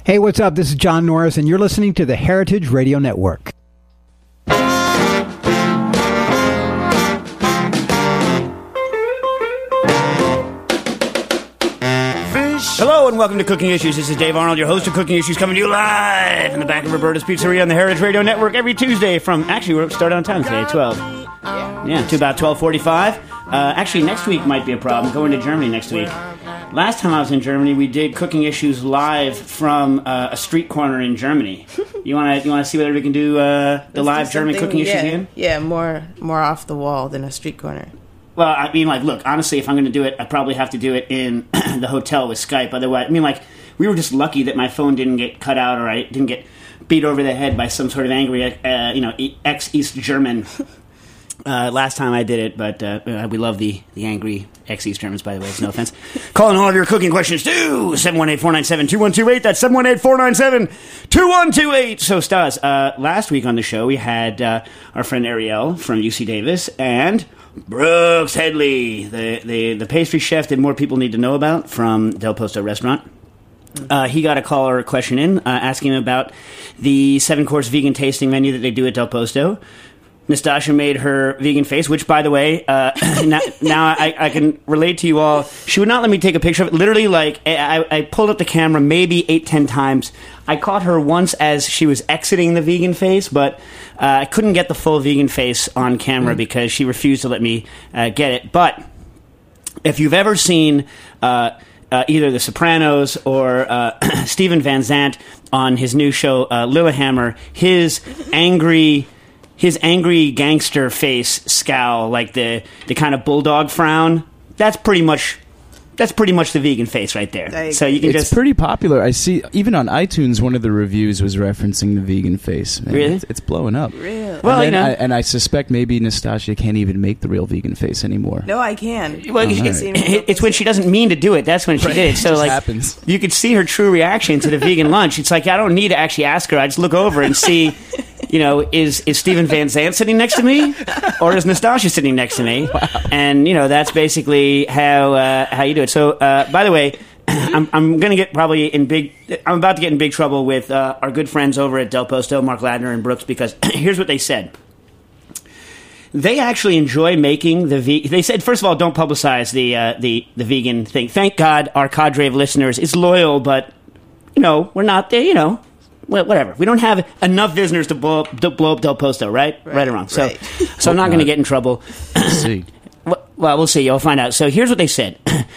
Hey, what's up? This is John Norris, and you're listening to the Heritage Radio Network. Hello and welcome to Cooking Issues. This is Dave Arnold, your host of Cooking Issues, coming to you live in the back of Roberta's Pizzeria on the Heritage Radio Network every Tuesday from, actually, we're starting on time today, 12. Yeah, to about 12:45. Actually, next week might be a problem, going to Germany next week. Last time I was in Germany, we did Cooking Issues live from a street corner in Germany. You want to see whether we can do the live German Cooking Issues again? Yeah, more off the wall than a street corner. Well, I mean, like, look, honestly, if I'm going to do it, I probably have to do it in the hotel with Skype. Otherwise, I mean, like, we were just lucky that my phone didn't get cut out or I didn't get beat over the head by some sort of angry, ex-East German last time I did it. But we love the angry ex-East Germans, by the way. It's no offense. Calling all of your cooking questions to 718-497-2128. That's 718-497-2128. So, Stas, last week on the show, we had our friend Ariel from UC Davis and Brooks Headley, the pastry chef that more people need to know about from Del Posto restaurant. He got a call or a question in asking about the 7-course vegan tasting menu that they do at Del Posto. Nastasha made her vegan face, which, by the way, now I can relate to you all. She would not let me take a picture of it. Literally, like, I pulled up the camera maybe 8-10 times. I caught her once as she was exiting the vegan face, but I couldn't get the full vegan face on camera because she refused to let me get it. But if you've ever seen either The Sopranos or Steven Van Zandt on his new show, Lillehammer, his angry gangster face scowl, like the kind of bulldog frown, that's pretty much the vegan face right there. So you can it's pretty popular. I see even on iTunes one of the reviews was referencing the vegan face. Man, really? It's blowing up. Really? Well, and I suspect maybe Nastasha can't even make the real vegan face anymore. No, I can. Well, it's when she doesn't mean to do it. That's when she did it. So, like, happens. You could see her true reaction to the vegan lunch. It's like, I don't need to actually ask her. I just look over and see, is Steven Van Zandt sitting next to me, or is Nastasha sitting next to me? Wow. And that's basically how you do it. So, by the way, I'm going to get I'm about to get in big trouble with our good friends over at Del Posto, Mark Ladner and Brooks, because here's what they said. They actually enjoy making they said, first of all, don't publicize the vegan thing. Thank God our cadre of listeners is loyal, but we're not there. Whatever. We don't have enough visitors to blow up Del Posto, right? Right or wrong. So, right. So I'm not going to get in trouble. See. Well, we'll see. You'll find out. So here's what they said.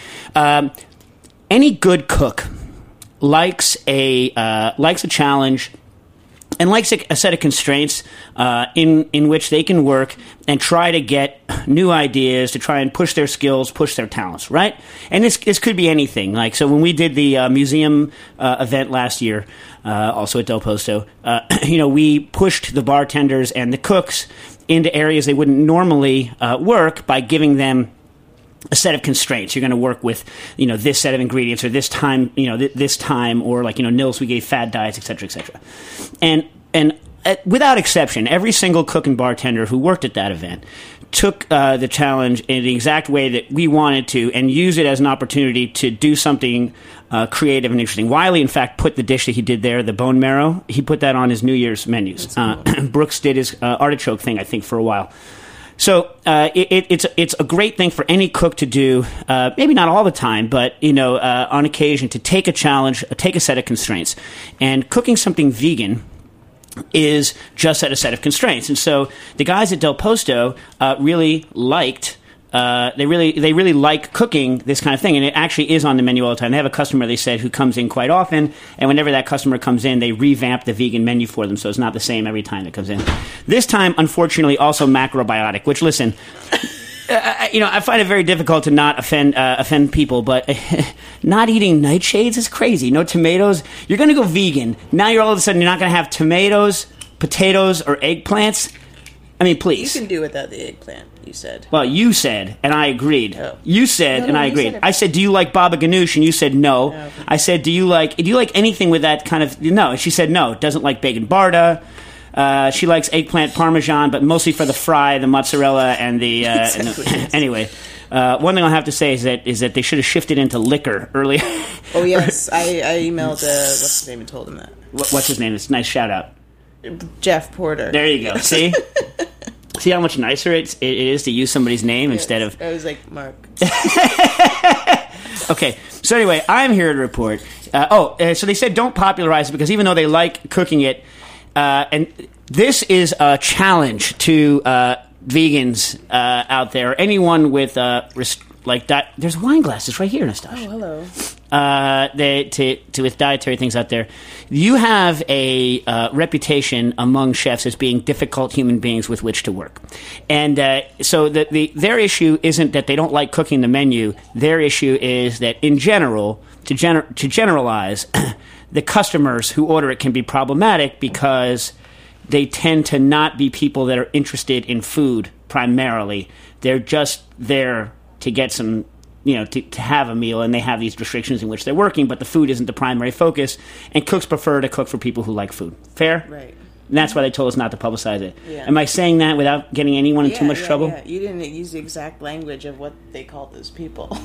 Any good cook likes a challenge and likes a set of constraints in which they can work and try to get new ideas, to try and push their skills, push their talents, right? And this could be anything. Like, so when we did the museum event last year, also at Del Posto, we pushed the bartenders and the cooks into areas they wouldn't normally work by giving them a set of constraints. You're going to work with, this set of ingredients or this time, this time, or like, Nils, we gave fad diets, et cetera, et cetera. And without exception, every single cook and bartender who worked at that event took the challenge in the exact way that we wanted to and used it as an opportunity to do something creative and interesting. Wiley, in fact, put the dish that he did there, the bone marrow, he put that on his New Year's menus. Cool. Brooks did his artichoke thing, I think, for a while. So it's a great thing for any cook to do, maybe not all the time, but on occasion, to take a challenge, take a set of constraints. And cooking something vegan is just at a set of constraints. And so the guys at Del Posto really liked. They really like cooking this kind of thing, and it actually is on the menu all the time. They have a customer, they said, who comes in quite often, and whenever that customer comes in, they revamp the vegan menu for them, so it's not the same every time it comes in. This time, unfortunately, also macrobiotic, which, listen, I find it very difficult to not offend people, but not eating nightshades is crazy. No tomatoes. You're going to go vegan. Now you're all of a sudden, you're not going to have tomatoes, potatoes, or eggplants. I mean, please. You can do without the eggplant, you said. Well, you said, and I agreed. Oh. You said, and I agreed. I said, do you like baba ganoush? And you said, no. Okay. I said, do you like anything with that kind of... No. And she said, no. Doesn't like bacon barda. She likes eggplant parmesan, but mostly for the fry, the mozzarella, and the... Exactly. Anyway. One thing I'll have to say is that they should have shifted into liquor earlier. Oh yes, I emailed what's his name and told him that. What's his name? It's a nice shout out. Jeff Porter. There you go. See? See how much nicer it is to use somebody's name instead of... I was like, Mark. Okay, so anyway, I'm here to report. So they said don't popularize it because even though they like cooking it, and this is a challenge to vegans out there, or anyone with like that. There's wine glasses right here, Nastasha. Oh, hello. With dietary things out there, you have a reputation among chefs as being difficult human beings with which to work, and so their issue isn't that they don't like cooking the menu. Their issue is that in general, to generalize, the customers who order it can be problematic because they tend to not be people that are interested in food primarily. They're just there to get some, to have a meal, and they have these restrictions in which they're working, but the food isn't the primary focus, and cooks prefer to cook for people who like food. Fair? Right. And that's why they told us not to publicize it. Yeah. Am I saying that without getting anyone in too much trouble? Yeah. You didn't use the exact language of what they called those people.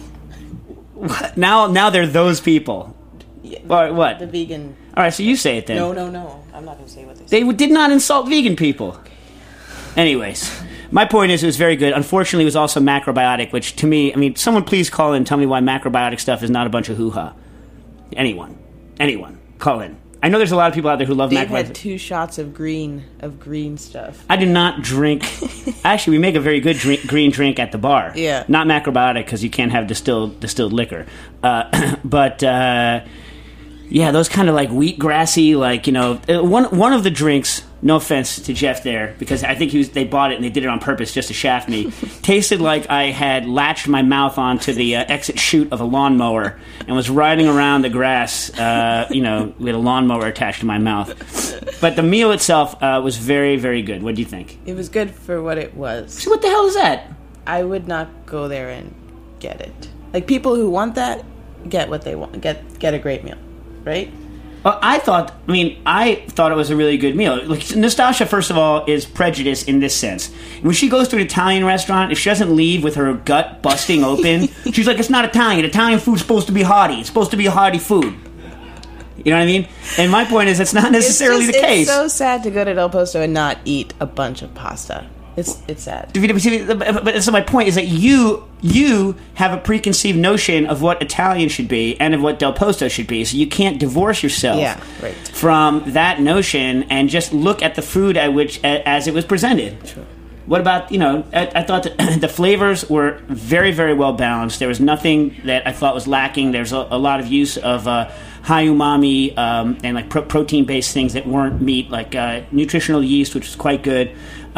Now they're those people. Yeah, Or what? The vegan... All right, so you say it then. No. I'm not going to say what they said. They did not insult vegan people. Anyways, my point is it was very good. Unfortunately, it was also macrobiotic, which to me, someone please call in and tell me why macrobiotic stuff is not a bunch of hoo-ha. Anyone, call in. I know there's a lot of people out there who love Dave macrobiotic. had 2 shots of green stuff. I do not drink. Actually, we make a very good green drink at the bar. Yeah. Not macrobiotic because you can't have distilled liquor. But yeah, those kind of like wheatgrassy, like one of the drinks. No offense to Jeff there, because I think they bought it and they did it on purpose just to shaft me. Tasted like I had latched my mouth onto the exit chute of a lawnmower and was riding around the grass, with a lawnmower attached to my mouth. But the meal itself was very, very good. What do you think? It was good for what it was. So what the hell is that? I would not go there and get it. Like, people who want that, get what they want. Get a great meal, right? I thought it was a really good meal. Like, Nastasha, first of all, is prejudiced in this sense. When she goes to an Italian restaurant, if she doesn't leave with her gut busting open, she's like, it's not Italian. Italian food's supposed to be hearty. It's supposed to be a hearty food. You know what I mean? And my point is, that's not necessarily the case. It's so sad to go to Del Posto and not eat a bunch of pasta. It's sad. But so my point is that you have a preconceived notion of what Italian should be and of what Del Posto should be, so you can't divorce yourself from that notion and just look at the food as it was presented. Sure. What about, I thought that the flavors were very, very well balanced. There was nothing that I thought was lacking. There's a lot of use of high umami and like protein-based things that weren't meat, like nutritional yeast, which was quite good.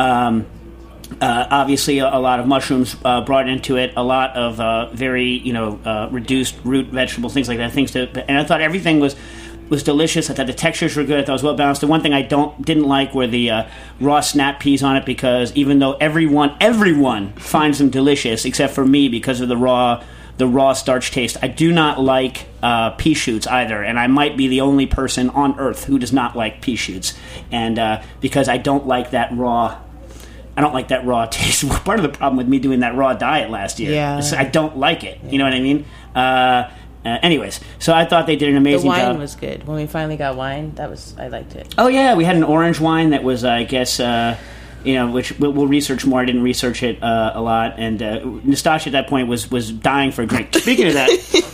Obviously, a lot of mushrooms brought into it, a lot of very, reduced root vegetables, things like that. And I thought everything was delicious. I thought the textures were good. I thought it was well balanced. The one thing I didn't like were the raw snap peas on it, because even though everyone finds them delicious, except for me because of the raw starch taste, I do not like pea shoots either, and I might be the only person on earth who does not like pea shoots, and because I don't like that raw. I don't like that raw taste. Part of the problem with me doing that raw diet last year is I don't like it. You know what I mean? Anyways, so I thought they did an amazing job. The wine was good. When we finally got wine, I liked it. Oh, yeah, we had an orange wine that was, I guess, which we'll research more. I didn't research it a lot. And Nastasha at that point was dying for a drink. Speaking of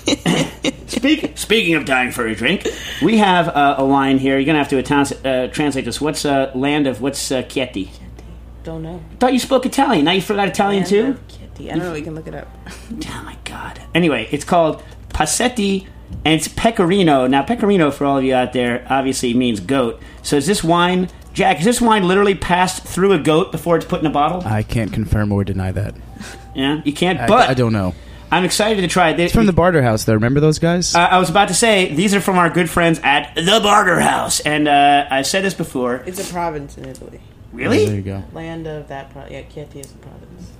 that, speaking of dying for a drink, we have a wine here. You're going to have to translate this. What's Chieti? Don't know. I thought you spoke Italian. Now you forgot Italian too? I don't know. We can look it up. Oh, my God. Anyway, it's called Passetti, and it's pecorino. Now, pecorino, for all of you out there, obviously means goat. So is this wine... Jack, is this wine literally passed through a goat before it's put in a bottle? I can't confirm or deny that. Yeah, you can't, but... I don't know. I'm excited to try it. It's from the Barter House, though. Remember those guys? I was about to say, these are from our good friends at the Barter House. And I've said this before. It's a province in Italy. Really? There you go. Land of that province. Yeah, Chieti is a province.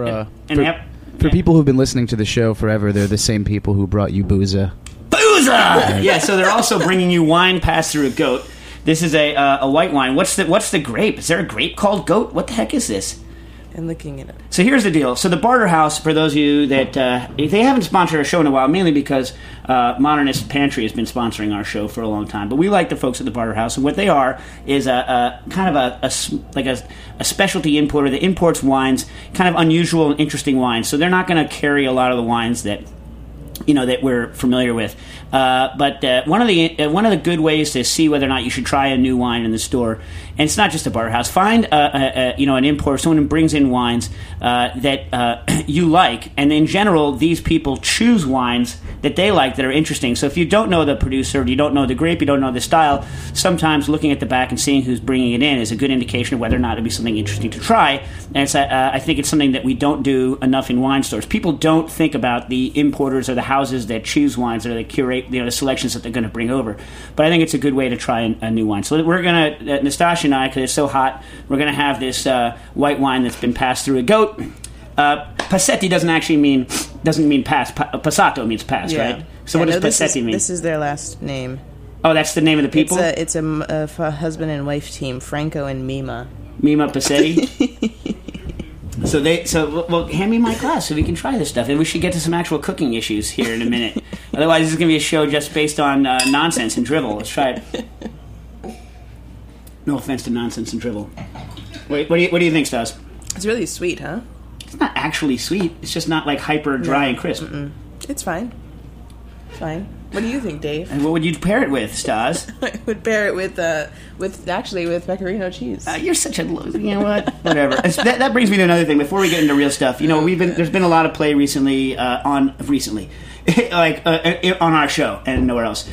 For people who've been listening to the show forever, they're the same people who brought you Booza. Booza! Yeah, so they're also bringing you wine passed through a goat. This is a white wine. What's the grape? Is there a grape called goat? What the heck is this? and looking at it. So here's the deal. So the Barter House, for those of you that they haven't sponsored our show in a while, mainly because Modernist Pantry has been sponsoring our show for a long time. But we like the folks at the Barter House, and what they are is a kind of a specialty importer that imports wines, kind of unusual and interesting wines. So they're not going to carry a lot of the wines that that we're familiar with. But one of the good ways to see whether or not you should try a new wine in the store, and it's not just a Barter House, find an importer, someone who brings in wines that you like, and in general, these people choose wines that they like that are interesting. So if you don't know the producer, you don't know the grape, you don't know the style, sometimes looking at the back and seeing who's bringing it in is a good indication of whether or not it'd be something interesting to try. And it's I think it's something that we don't do enough in wine stores. People don't think about the importers or the houses that choose wines or that curate the selections that they're going to bring over. But I think it's a good way to try a new wine. So we're going to, Nastasha and I, because it's so hot, we're going to have this white wine that's been passed through a goat. Passetti doesn't mean pass. Passato means pass, right? So what does Passetti mean? This is their last name. Oh, that's the name of the people? It's a husband and wife team, Franco and Mima. Mima Passetti? So hand me my glass so we can try this stuff. And we should get to some actual cooking issues here in a minute. Otherwise, this is going to be a show just based on nonsense and drivel. Let's try it. No offense to nonsense and drivel. Wait, what do you think, Stas? It's really sweet, huh? It's not actually sweet. It's just not like hyper dry and crisp. It's fine. It's fine. What do you think, Dave? And what would you pair it with, Stas? I would pair it with pecorino cheese. You're such a loser. You know what? Whatever. That brings me to another thing. Before we get into real stuff, there's been a lot of play recently on our show and nowhere else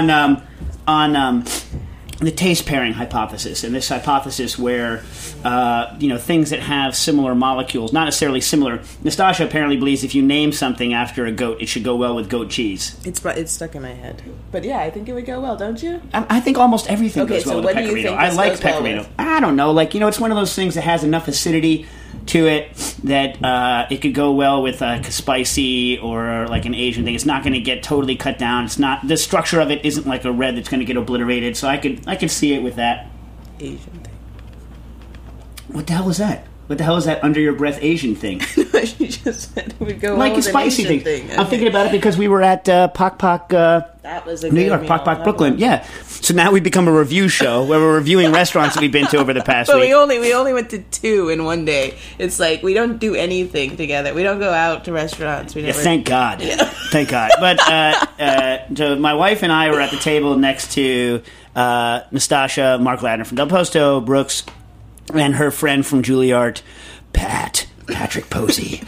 on the taste pairing hypothesis, and this hypothesis where things that have similar molecules, not necessarily similar. Nastasha apparently believes if you name something after a goat, it should go well with goat cheese. It's stuck in my head, but yeah, I think it would go well, don't you? I think almost everything goes well with pecorino. Do you think I like pecorino. Well, I don't know, it's one of those things that has enough acidity to it that it could go well with spicy or like an Asian thing. It's not going to get totally cut down. It's not, the structure of it isn't like a red that's going to get obliterated. So I could see it with that Asian thing. What the hell is that? What the hell is that under your breath Asian thing? You just said it would go like well a spicy thing. Okay. I'm thinking about it because we were at Pok Pok, that was a New York, Pok Pok, Brooklyn. Yeah. So now we've become a review show where we're reviewing restaurants that we've been to over the past week. We only went to 2 in one day. It's like we don't do anything together. We don't go out to restaurants. We never. Yeah, thank God. Yeah. Thank God. But so my wife and I were at the table next to Nastasha, Mark Ladner from Del Posto, Brooks, and her friend from Juilliard, Patrick Posey.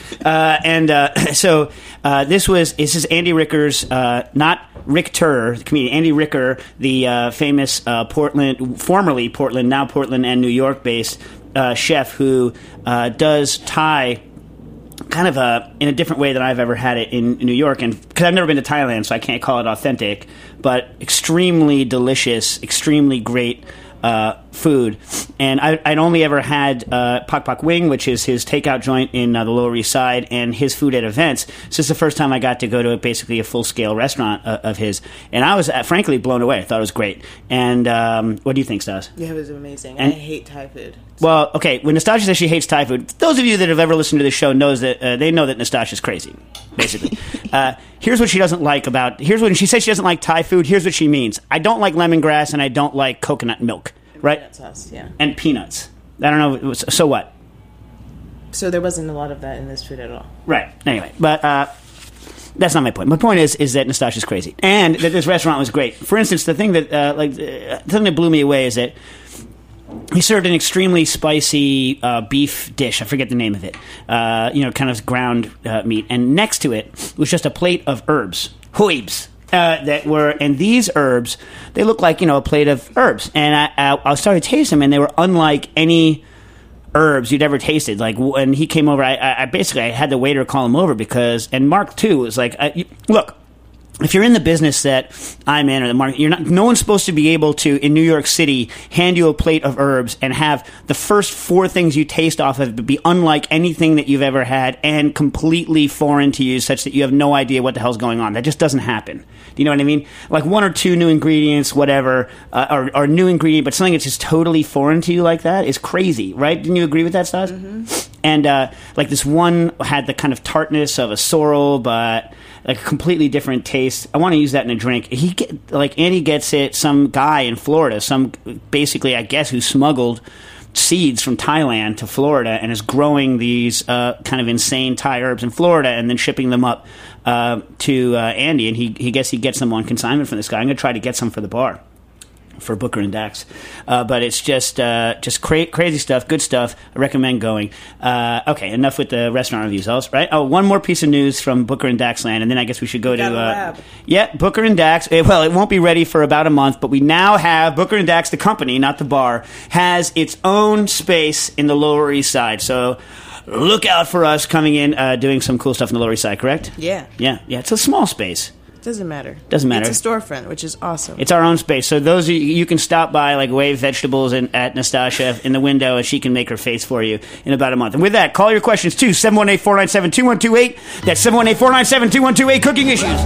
So this is Andy Ricker's, not Richter, the comedian, Andy Ricker, the famous formerly Portland, now Portland and New York-based chef who does Thai kind of in a different way than I've ever had it in New York. And because I've never been to Thailand, so I can't call it authentic, but extremely delicious, extremely great food. And I'd only ever had Pok Pok Wing, which is his takeout joint in the Lower East Side, and his food at events. So this is the first time I got to go to basically a full-scale restaurant of his. And I was frankly blown away. I thought it was great. And what do you think, Stas? Yeah, it was amazing. I hate Thai food. Well, okay, when Nastasha says she hates Thai food, those of you that have ever listened to this show knows that they know that Nastasha's crazy, basically. Here's what she doesn't like here's when she says she doesn't like Thai food, here's what she means. I don't like lemongrass and I don't like coconut milk, right? Peanut sauce, yeah. And peanuts. I don't know, so what? So there wasn't a lot of that in this food at all. Right, anyway, but that's not my point. My point is that Nastasha's crazy. And that this restaurant was great. For instance, the thing that blew me away is that he served an extremely spicy beef dish. I forget the name of it. Kind of ground meat. And next to it was just a plate of herbs. Huibs. And these herbs, they look like, a plate of herbs. And I started to taste them, and they were unlike any herbs you'd ever tasted. Like, when he came over, I basically had the waiter call him over and Mark, too, was like, look, if you're in the business that I'm in, or the market, no one's supposed to be able to, in New York City, hand you a plate of herbs and have the first 4 things you taste off of be unlike anything that you've ever had and completely foreign to you, such that you have no idea what the hell's going on. That just doesn't happen. Do you know what I mean? Like 1 or 2 new ingredients, whatever, or new ingredient, but something that's just totally foreign to you like that is crazy, right? Didn't you agree with that, Stas? Mm-hmm. And like this one had the kind of tartness of a sorrel, but like a completely different taste. I want to use that in a drink. Andy gets it. Some guy in Florida, basically I guess who smuggled seeds from Thailand to Florida and is growing these kind of insane Thai herbs in Florida and then shipping them up to Andy. And he gets them on consignment from this guy. I'm going to try to get some for the bar. For Booker and Dax, but it's just crazy stuff, good stuff. I recommend going. Okay, enough with the restaurant reviews, right? Oh, one more piece of news from Booker and Dax land, and then I guess we should go to Booker and Dax. Well, it won't be ready for about a month, but we now have Booker and Dax, the company, not the bar, has its own space in the Lower East Side. So look out for us coming in, doing some cool stuff in the Lower East Side. Correct? Yeah. It's a small space. Doesn't matter. It's a storefront, which is awesome. It's our own space. So those you can stop by, like wave vegetables at Nastasha in the window, and she can make her face for you in about a month. And with that, call your questions to 718-497-2128. That's 718-497-2128. Cooking Issues.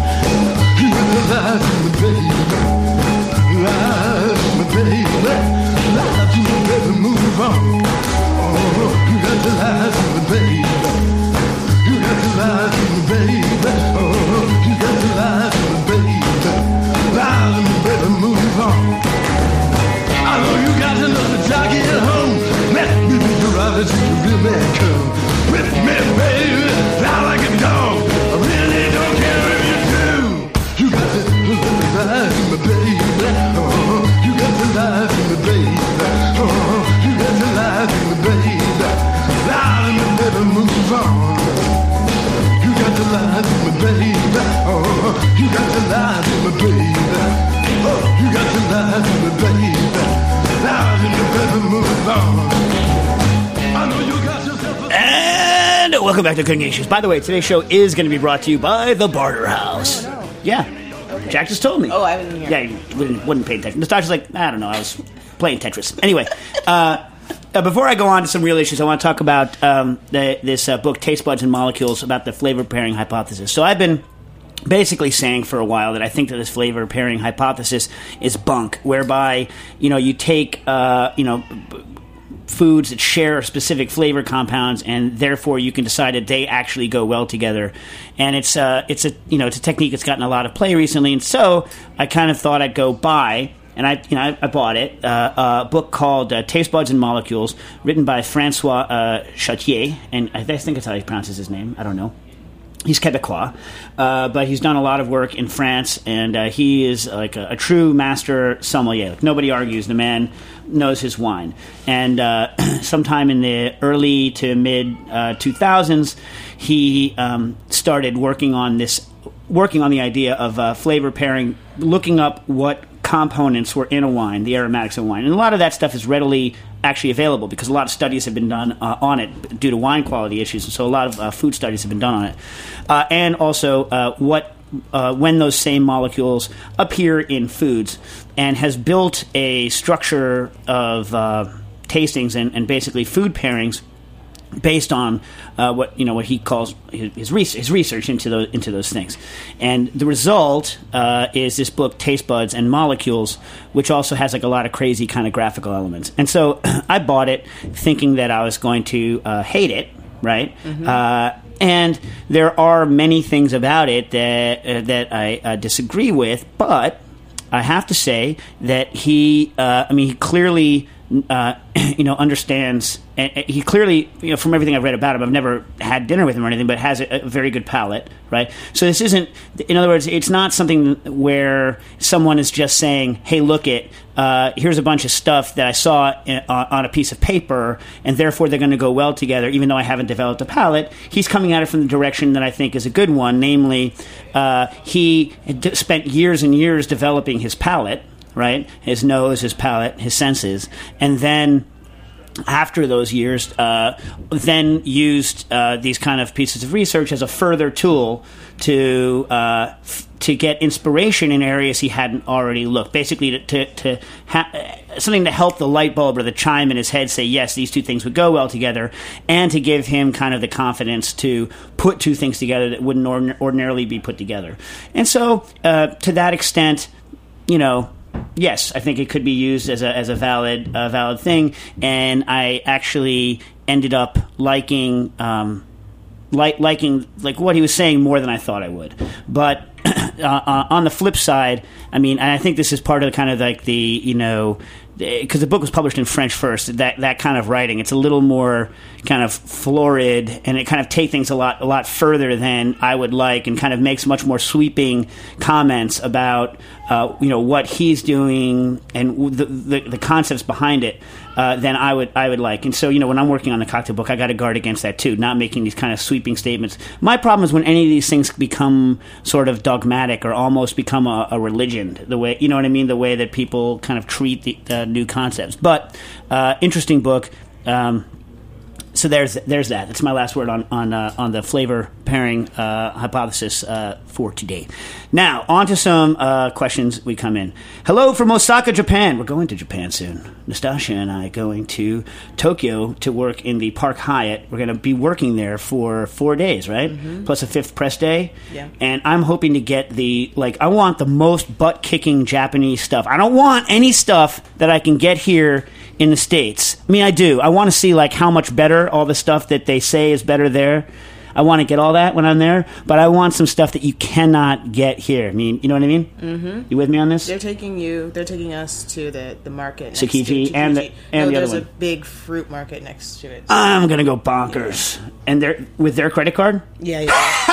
And welcome back to Cooking Issues. By the way, today's show is going to be brought to you by the Barter House. Oh, no. Yeah. Jack just told me. Oh, I wasn't here. Yeah, you wouldn't pay attention. Nastasha's like, I don't know, I was playing Tetris. Anyway, before I go on to some real issues, I want to talk about this book, Taste Buds and Molecules, about the flavor pairing hypothesis. So I've been basically saying for a while that I think that this flavor pairing hypothesis is bunk, whereby, you take, foods that share specific flavor compounds, and therefore you can decide that they actually go well together. And it's a technique that's gotten a lot of play recently. And so I kind of thought I'd go buy, and I bought it, a book called Taste Buds and Molecules, written by Francois Chartier, and I think that's how he pronounces his name. I don't know. He's Quebecois, but he's done a lot of work in France, and he is like a true master sommelier. Like, nobody argues. The man knows his wine. And sometime in the early to mid 2000s, he started working on the idea of flavor pairing, looking up what components were in a wine, the aromatics of wine. And a lot of that stuff is readily actually available because a lot of studies have been done on it due to wine quality issues. And so a lot of food studies have been done on it. And also when those same molecules appear in foods, and has built a structure of tastings and basically food pairings based on what he calls his research into those things. And the result is this book, Taste Buds and Molecules, which also has like a lot of crazy kind of graphical elements. And so I bought it thinking that I was going to hate it, right? Mm-hmm. And there are many things about it that I disagree with, but I have to say that he clearly understands, and he clearly, from everything I've read about him, I've never had dinner with him or anything, but has a very good palate, right? So this isn't, in other words, it's not something where someone is just saying, hey, look here's a bunch of stuff that I saw on a piece of paper, and therefore they're going to go well together, even though I haven't developed a palate. He's coming at it from the direction that I think is a good one, namely, he spent years and years developing his palate, right? His nose, his palate, his senses, and then after those years, then used these kind of pieces of research as a further tool to get inspiration in areas he hadn't already looked. Basically, to something to help the light bulb or the chime in his head say, yes, these two things would go well together, and to give him kind of the confidence to put two things together that wouldn't ordinarily be put together. And so, to that extent, yes, I think it could be used as a valid thing, and I actually ended up liking liking what he was saying more than I thought I would. But on the flip side, I mean, and I think this is part of kind of like the, you know, because the book was published in French first, that kind of writing, it's a little more kind of florid, and it kind of takes things a lot further than I would like, and kind of makes much more sweeping comments about you know, what he's doing and the concepts behind it than I would like. And so, you know, when I'm working on the cocktail book, I got to guard against that too, not making these kind of sweeping statements. My problem is when any of these things become sort of dogmatic or almost become a religion, the way, you know what I mean, the way that people kind of treat the new concepts. But interesting book. So there's that. That's my last word on the flavor pairing hypothesis for today. Now, on to some questions we come in. Hello from Osaka, Japan. We're going to Japan soon. Nastasha and I going to Tokyo to work in the Park Hyatt. We're going to be working there for 4 days, right? Mm-hmm. Plus a 5th press day. Yeah. And I'm hoping to get I want the most butt-kicking Japanese stuff. I don't want any stuff that I can get here in the States. I mean, I do. I want to see like how much better all the stuff that they say is better there. I want to get all that when I'm there, but I want some stuff that you cannot get here. I mean, you know what I mean? Mm-hmm. You with me on this? They're taking us to the market. Tsukiji and the other one. There's a big fruit market next to it. I'm gonna go bonkers, and they're with their credit card. Yeah.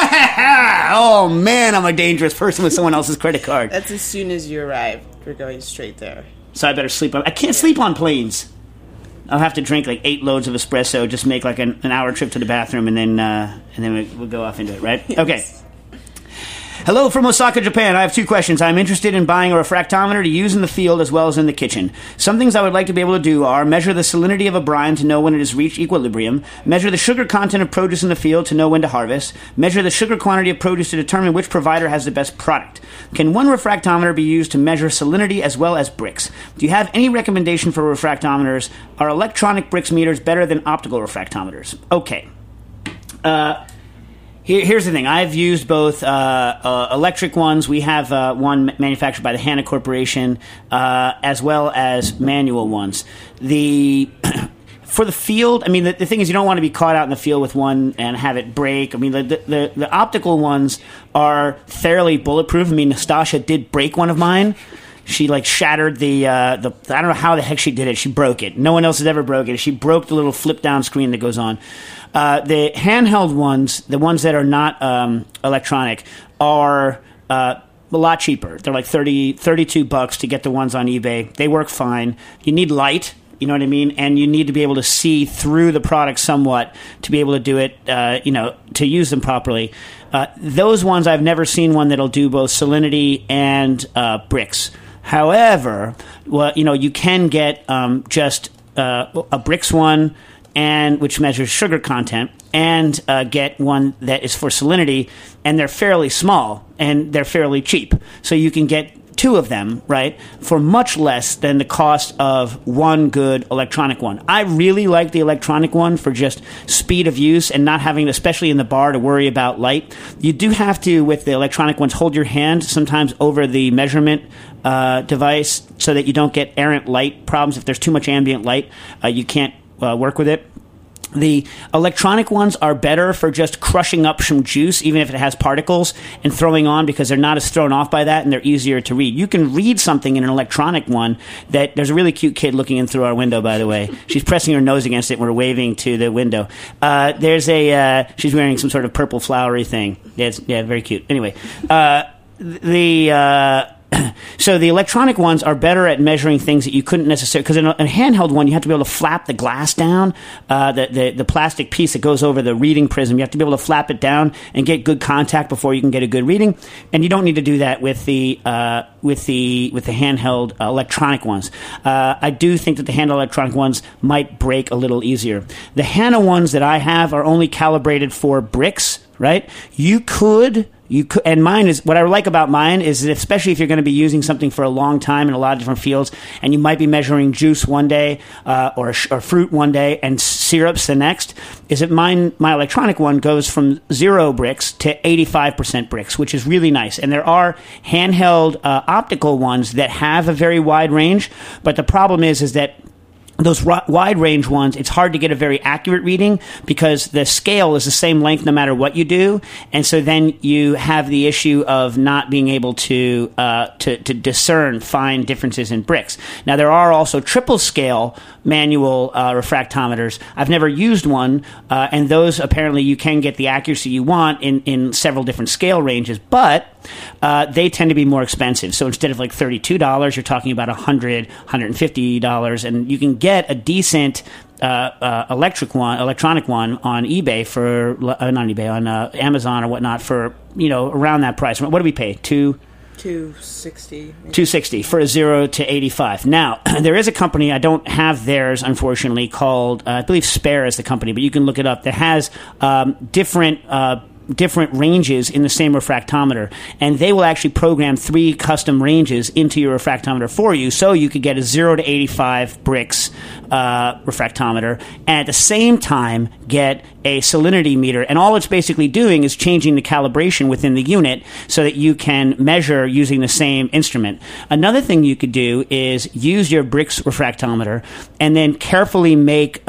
Oh man, I'm a dangerous person with someone else's credit card. That's as soon as you arrive. We're going straight there. So I better sleep. I can't sleep on planes. I'll have to drink like 8 loads of espresso, just make like an hour trip to the bathroom, and then we'll go off into it, right? Yes. Okay. Hello from Osaka, Japan. I have 2 questions. I'm interested in buying a refractometer to use in the field as well as in the kitchen. Some things I would like to be able to do are measure the salinity of a brine to know when it has reached equilibrium, measure the sugar content of produce in the field to know when to harvest, measure the sugar quantity of produce to determine which provider has the best product. Can one refractometer be used to measure salinity as well as bricks? Do you have any recommendation for refractometers? Are electronic bricks meters better than optical refractometers? Okay. Here's the thing. I've used both electric ones. We have one manufactured by the Hanna Corporation, as well as manual ones. For the field, I mean, the thing is you don't want to be caught out in the field with one and have it break. I mean, the optical ones are fairly bulletproof. I mean, Nastasha did break one of mine. She like shattered the I don't know how the heck she did it. She broke it. No one else has ever broken it. She broke the little flip down screen that goes on. The handheld ones, the ones that are not electronic, are a lot cheaper. They're like $32 to get the ones on eBay. They work fine. You need light. You know what I mean? And you need to be able to see through the product somewhat to be able to do it, to use them properly. Those ones, I've never seen one that'll do both salinity and bricks. However, you can get just a bricks one, and which measures sugar content, and get one that is for salinity, and they're fairly small and they're fairly cheap. So you can get 2 of them, right, for much less than the cost of one good electronic one. I really like the electronic one for just speed of use and not having, especially in the bar, to worry about light. You do have to, with the electronic ones, hold your hand sometimes over the measurement device so that you don't get errant light problems. If there's too much ambient light, you can't work with it. The electronic ones are better for just crushing up some juice, even if it has particles, and throwing on, because they're not as thrown off by that, and they're easier to read. You can read something in an electronic one. There's a really cute kid looking in through our window, by the way. She's pressing her nose against it, and we're waving to the window. She's wearing some sort of purple flowery thing. Yeah, very cute. Anyway, so the electronic ones are better at measuring things that you couldn't necessarily, because in a handheld one you have to be able to flap the glass down, the plastic piece that goes over the reading prism. You have to be able to flap it down and get good contact before you can get a good reading, and you don't need to do that with the handheld electronic ones. I do think that the handheld electronic ones might break a little easier. The Hanna ones that I have are only calibrated for bricks, right? You could, and mine is, what I like about mine is that, especially if you're going to be using something for a long time in a lot of different fields, and you might be measuring juice one day, or fruit one day, and syrups the next, is that my electronic one goes from 0 bricks to 85% bricks, which is really nice. And there are handheld optical ones that have a very wide range, but the problem is that those wide range ones, it's hard to get a very accurate reading because the scale is the same length no matter what you do, and so then you have the issue of not being able to discern fine differences in bricks. Now there are also triple scale manual refractometers. I've never used one, and those apparently you can get the accuracy you want in several different scale ranges, but they tend to be more expensive. So instead of like $32, you're talking about $100, $150, and you can get a decent electronic one on eBay for not eBay, on Amazon or whatnot for around that price. What do we pay? $260 for a 0 to 85. Now, there is a company, I don't have theirs, unfortunately, called, I believe Spare is the company, but you can look it up, that has different ranges in the same refractometer, and they will actually program 3 custom ranges into your refractometer for you, so you could get a 0 to 85 bricks refractometer, and at the same time get a salinity meter. And all it's basically doing is changing the calibration within the unit so that you can measure using the same instrument. Another thing you could do is use your bricks refractometer and then carefully make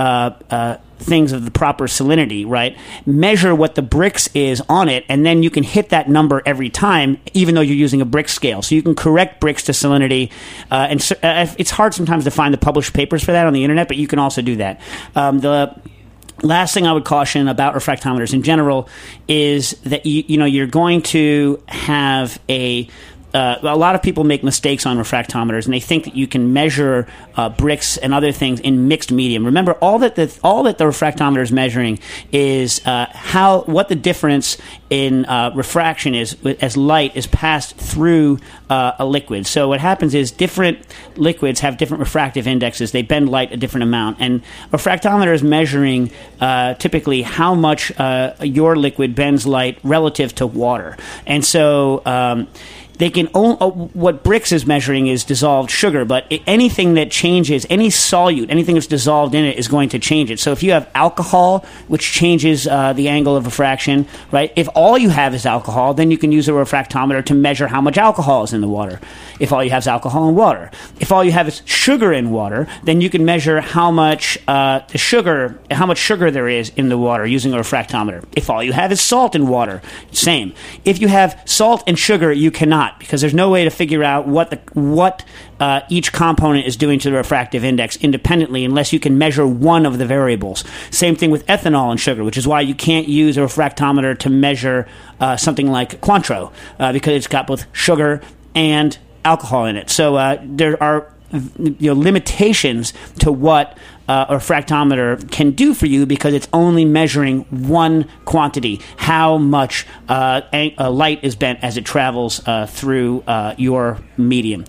things of the proper salinity, right? Measure what the bricks is on it, and then you can hit that number every time, even though you're using a brick scale. So you can correct bricks to salinity, and it's hard sometimes to find the published papers for that on the internet, but you can also do that. The last thing I would caution about refractometers in general is that you're going to have a lot of people make mistakes on refractometers, and they think that you can measure bricks and other things in mixed medium. Remember, all that the refractometer is measuring is what the difference in refraction is as light is passed through a liquid. So what happens is different liquids have different refractive indexes. They bend light a different amount, and a refractometer is measuring typically how much your liquid bends light relative to water. And so they can what bricks is measuring is dissolved sugar, but anything that changes, any solute, anything that's dissolved in it is going to change it. So if you have alcohol, which changes the angle of refraction, right? If all you have is alcohol, then you can use a refractometer to measure how much alcohol is in the water. If all you have is alcohol and water. If all you have is sugar in water, then you can measure how much sugar there is in the water using a refractometer. If all you have is salt in water, same. If you have salt and sugar, you cannot, because there's no way to figure out what each component is doing to the refractive index independently unless you can measure one of the variables. Same thing with ethanol and sugar, which is why you can't use a refractometer to measure something like Cointreau, because it's got both sugar and alcohol in it. So there are limitations to what a refractometer can do for you, because it's only measuring one quantity, how much light is bent as it travels through your medium.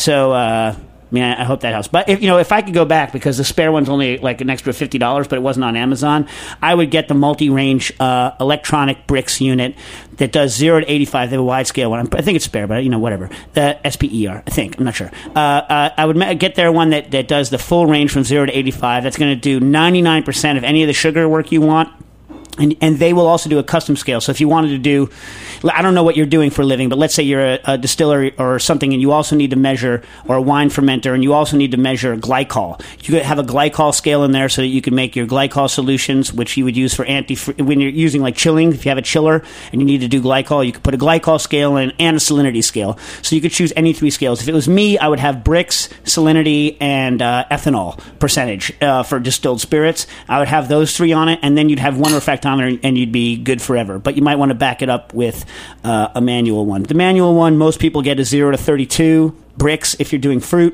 So I hope that helps. But if I could go back, because the Spare one's only like an extra $50, but it wasn't on Amazon, I would get the multi-range electronic bricks unit that does 0 to 85. They have a wide scale one. I think it's Spare, but whatever. The SPER, I think. I'm not sure. I would get their one that does the full range from 0 to 85. That's going to do 99% of any of the sugar work you want. And they will also do a custom scale. So if you wanted to do, I don't know what you're doing for a living, but let's say you're a distillery or something, and you also need to measure, or a wine fermenter, and you also need to measure glycol. You could have a glycol scale in there so that you can make your glycol solutions, which you would use for when you're using like chilling. If you have a chiller and you need to do glycol, you could put a glycol scale in and a salinity scale. So you could choose any 3 scales. If it was me, I would have bricks, salinity, and ethanol percentage for distilled spirits. I would have those 3 on it, and then you'd have one refractometer, and you'd be good forever. But you might want to back it up with a manual one. The manual one, most people get a 0 to 32 bricks if you're doing fruit,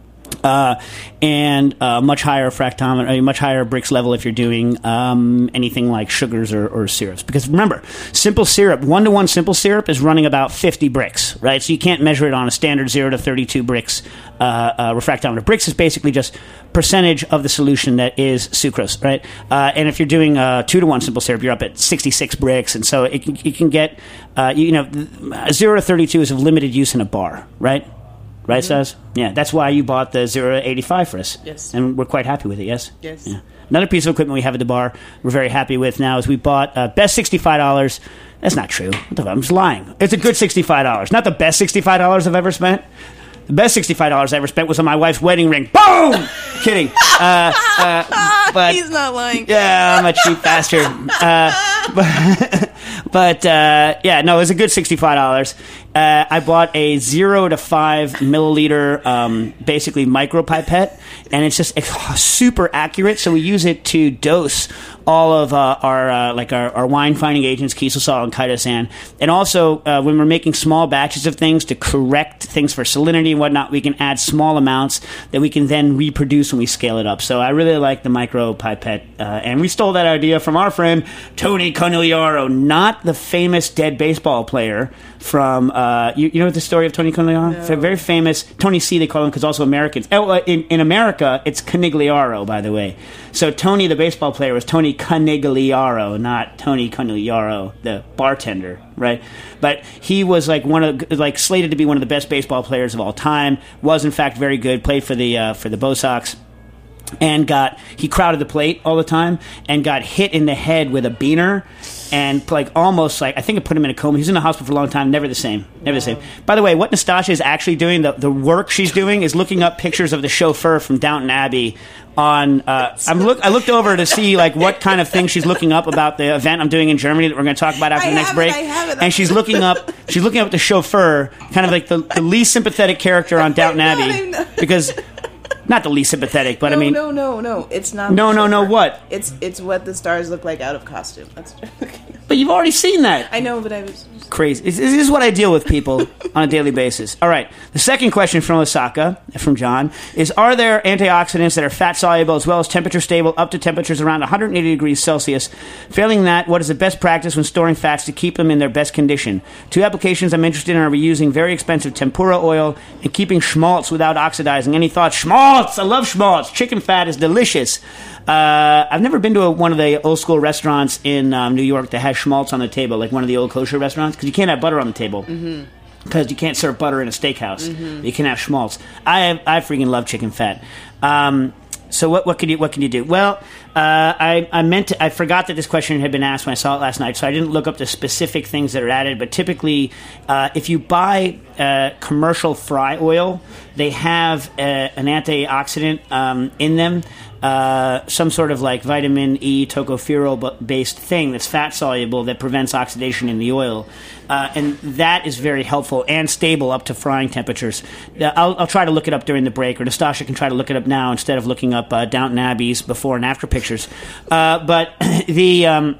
and a much higher refractometer, a much higher bricks level if you're doing anything like sugars or syrups. Because remember, simple syrup, 1-to-1 simple syrup is running about 50 bricks, right? So you can't measure it on a standard 0 to 32 bricks refractometer. Bricks is basically just percentage of the solution that is sucrose, right? And if you're doing 2-to-1 simple syrup, you're up at 66 bricks, and so it can get 0 to 32 is of limited use in a bar, right? Right, Saz? Yeah, that's why you bought the 0 to 85 for us. Yes. And we're quite happy with it, yes? Yes. Yeah. Another piece of equipment we have at the bar we're very happy with now is we bought best $65. That's not true. What the fuck? I'm just lying. It's a good $65. Not the best $65 I've ever spent. The best $65 I ever spent was on my wife's wedding ring. Boom! Kidding. But he's not lying. yeah, I'm a cheap bastard. But yeah, no, it was a good $65. I bought a 0 to 5 milliliter, basically micro pipette, and it's just super accurate. So we use it to dose all of our wine finding agents, Kieselsaal and chitosan, and also when we're making small batches of things to correct things for salinity and whatnot, we can add small amounts that we can then reproduce when we scale it up. So I really like the micro pipette, and we stole that idea from our friend Tony Conigliaro, not the famous dead baseball player from you know the story of Tony Conigliaro? No. Very famous. Tony C, they call him, because also Americans. In America, it's Conigliaro, by the way. So Tony, the baseball player, was Tony Conigliaro, not Tony Conigliaro, the bartender, right? But he was slated to be one of the best baseball players of all time. Was in fact very good. Played for the Bo Sox. And he crowded the plate all the time and got hit in the head with a beaner, and almost I think it put him in a coma. He was in the hospital for a long time. Never the same. By the way, what Nastasha is actually doing, the work she's doing, is looking up pictures of the chauffeur from Downton Abbey. I looked over to see what kind of thing she's looking up about the event I'm doing in Germany that we're going to talk about after the next break. I have it. And she's looking up the chauffeur, kind of like the least sympathetic character on Downton Abbey, because. Not the least sympathetic, but no, I mean... No, it's not... No, what? It's what the stars look like out of costume. That's But you've already seen that. I know, but I was... Crazy. This is what I deal with people on a daily basis. All right. The second question from Osaka, from John, is: are there antioxidants that are fat-soluble as well as temperature-stable up to temperatures around 180 degrees Celsius? Failing that, what is the best practice when storing fats to keep them in their best condition? Two applications I'm interested in are reusing very expensive tempura oil and keeping schmaltz without oxidizing. Any thoughts? Schmaltz! I love schmaltz. Chicken fat is delicious. I've never been to one of the old-school restaurants in New York that has schmaltz on the table, like one of the old kosher restaurants, because you can't have butter on the table. Because you can't serve butter in a steakhouse. You can have schmaltz. I freaking love chicken fat. So what can you do? Well, I forgot that this question had been asked when I saw it last night, so I didn't look up the specific things that are added. But typically, if you buy commercial fry oil, they have an antioxidant in them. Some sort of vitamin E tocopherol based thing that's fat soluble that prevents oxidation in the oil, and that is very helpful and stable up to frying temperatures. I'll try to look it up during the break, or Nastasha can try to look it up now instead of looking up Downton Abbey's before and after pictures. But the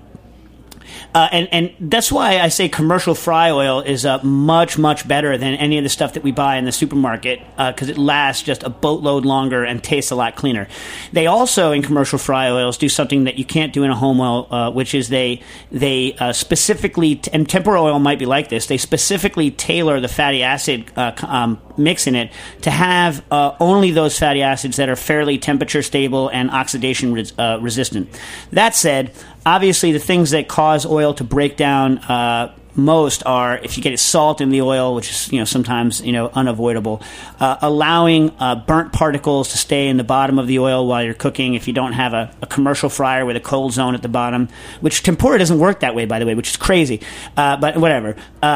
and that's why I say commercial fry oil is much, much better than any of the stuff that we buy in the supermarket, because it lasts just a boatload longer and tastes a lot cleaner. They also, in commercial fry oils, do something that you can't do in a home oil, which is they specifically, and tempura oil might be like this, they specifically tailor the fatty acid mix in it to have only those fatty acids that are fairly temperature stable and oxidation resistant. That said, obviously, the things that cause oil to break down most are if you get salt in the oil, which is sometimes unavoidable. Allowing burnt particles to stay in the bottom of the oil while you're cooking. If you don't have a commercial fryer with a cold zone at the bottom, which tempura doesn't work that way, by the way, which is crazy. But whatever.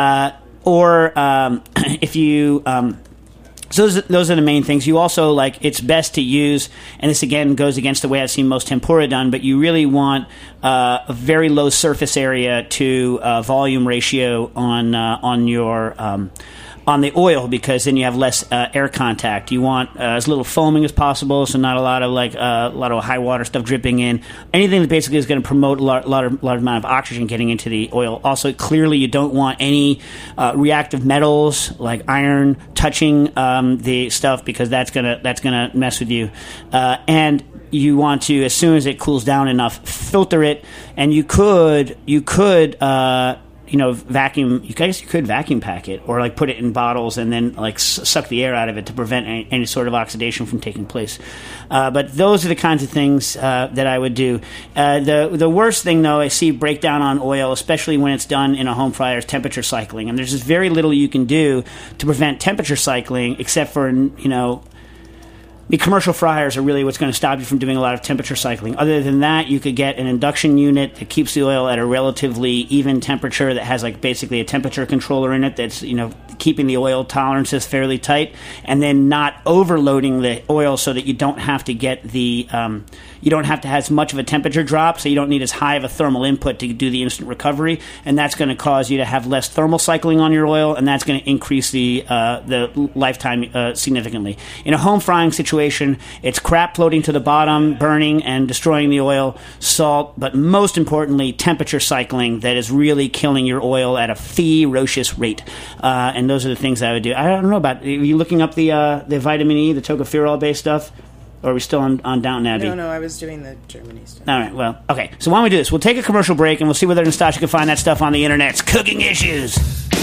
Or if you So those are the main things. You also, it's best to use, and this again goes against the way I've seen most tempura done, but you really want a very low surface area to volume ratio on your on the oil, because then you have less air contact. You want as little foaming as possible, so not a lot of high water stuff dripping in. Anything that basically is going to promote a large amount of oxygen getting into the oil. Also, clearly, you don't want any reactive metals like iron touching the stuff, because that's gonna mess with you. And you want to, as soon as it cools down enough, filter it. And you could vacuum. I guess you could vacuum pack it, or put it in bottles and then suck the air out of it to prevent any sort of oxidation from taking place. But those are the kinds of things that I would do. The worst thing, though, I see breakdown on oil, especially when it's done in a home fryer, is temperature cycling. And there's just very little you can do to prevent temperature cycling, except for The commercial fryers are really what's going to stop you from doing a lot of temperature cycling. Other than that, you could get an induction unit that keeps the oil at a relatively even temperature, that has like basically a temperature controller in it that's, keeping the oil tolerances fairly tight, and then not overloading the oil so that you don't have to get you don't have to have as much of a temperature drop, so you don't need as high of a thermal input to do the instant recovery, and that's going to cause you to have less thermal cycling on your oil, and that's going to increase the lifetime significantly. In a home frying situation, it's crap floating to the bottom, burning and destroying the oil, salt, but most importantly, temperature cycling that is really killing your oil at a ferocious rate. And those are the things I would do. I don't know about, are you looking up the vitamin E, the tocopherol-based stuff? Or are we still on Downton Abbey? No, I was doing the Germany stuff. All right, well, okay. So why don't we do this? We'll take a commercial break, and we'll see whether Nastasha can find that stuff on the internet. It's Cooking Issues.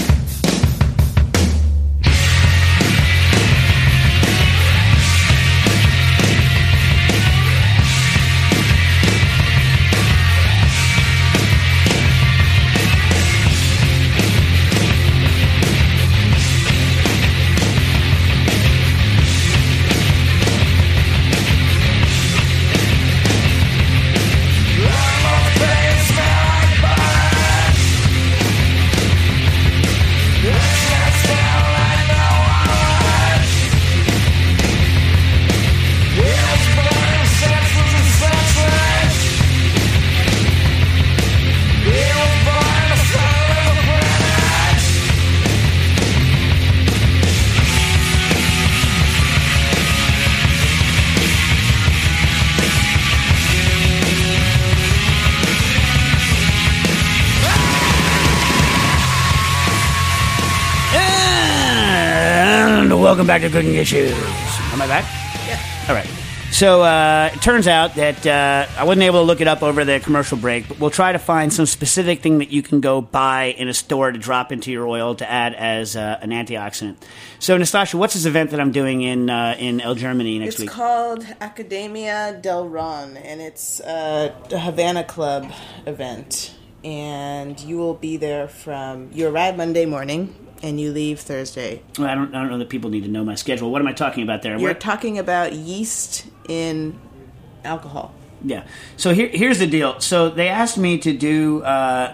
Welcome back to Cooking Issues. Am I back? Yeah. All right. So it turns out that I wasn't able to look it up over the commercial break, but we'll try to find some specific thing that you can go buy in a store to drop into your oil to add as an antioxidant. So, Nastasha, what's this event that I'm doing in El Germany next week? It's called Academia del Ron, and it's a Havana Club event. And you will be there you arrive Monday morning, and you leave Thursday. Well, I don't know that people need to know my schedule. What am I talking about there? You're talking about yeast in alcohol. Yeah. So here's the deal. So they asked me to do